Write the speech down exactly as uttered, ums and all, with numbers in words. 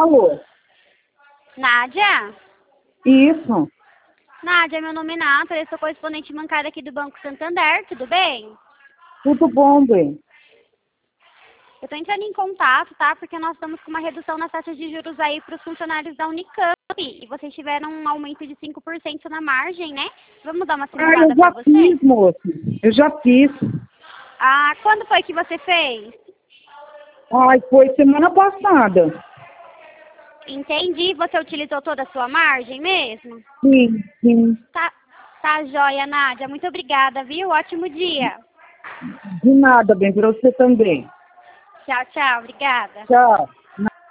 falou? Nádia? Isso. Nádia, meu nome é Nádia, eu sou correspondente bancária aqui do Banco Santander, tudo bem? Tudo bom, bem. Eu tô entrando em contato, tá? Porque nós estamos com uma redução nas taxas de juros aí para os funcionários da Unicamp. E vocês tiveram um aumento de cinco por cento na margem, né? Vamos dar uma Ah, eu simulada já para fiz, vocês? moço. Eu já fiz. Ah, quando foi que você fez? Ai, foi semana passada. Entendi. Você utilizou toda a sua margem mesmo? Sim, sim. Tá, tá joia, Nádia. Muito obrigada, viu? Ótimo dia. De nada, bem, para você também. Tchau, tchau. Obrigada. Tchau.